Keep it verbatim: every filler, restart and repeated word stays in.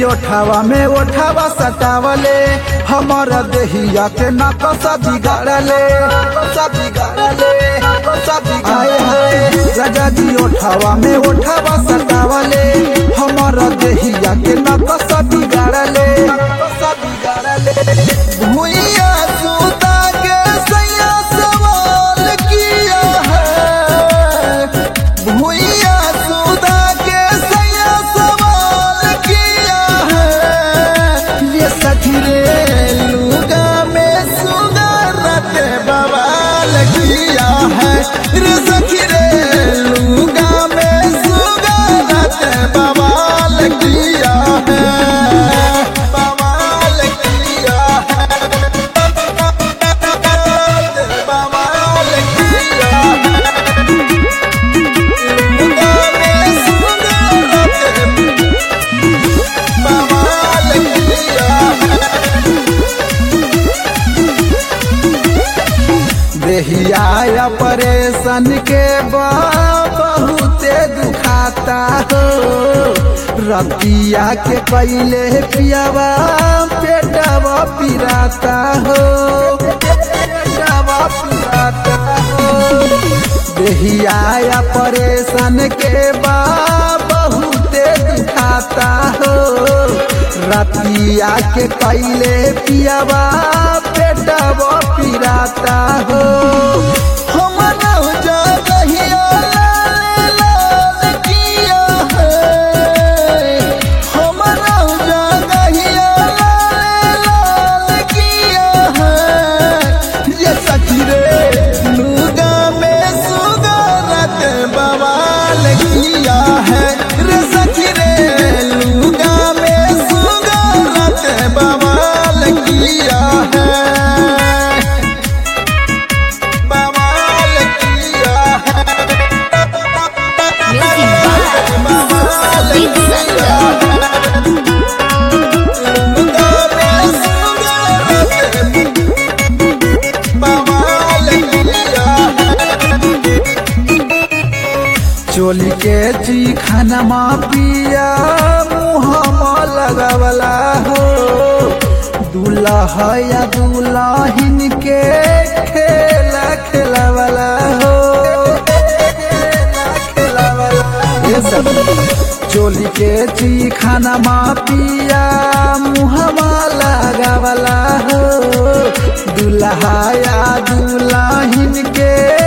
ओठावा में ओठावा सटावले हमर देहिया के नकसा बिगाड़ले आए हाय राजा जी ओठावा में ओठावा सटावले हमर देहिया के नकसा बिगाड़ले भुइया सुता के सैया सवाल किया है भुइया सुता के सैया सवाल किया है ये सखी रे लुगा में सुगरत बवाल किया है रे सखी रे लुगा में सुगरत बवाल किया है देहिया परेशान के बहुते दुखाता हो रतिया के पहले पियावा पेटवा पिराता हो पेटवा पिराता हो देहिया परेशान के बहुते दुखाता हो रतिया के पहले पियावा पेटवा पिराता हो चोली के जी खाना मा पिया मुहमा लगावला हो दूल्हा या दुल्हिन के खेला खेलावला हो चोली के जी खाना मा पिया मुहमा लगावला हो दूल्हा या दुल्हिन के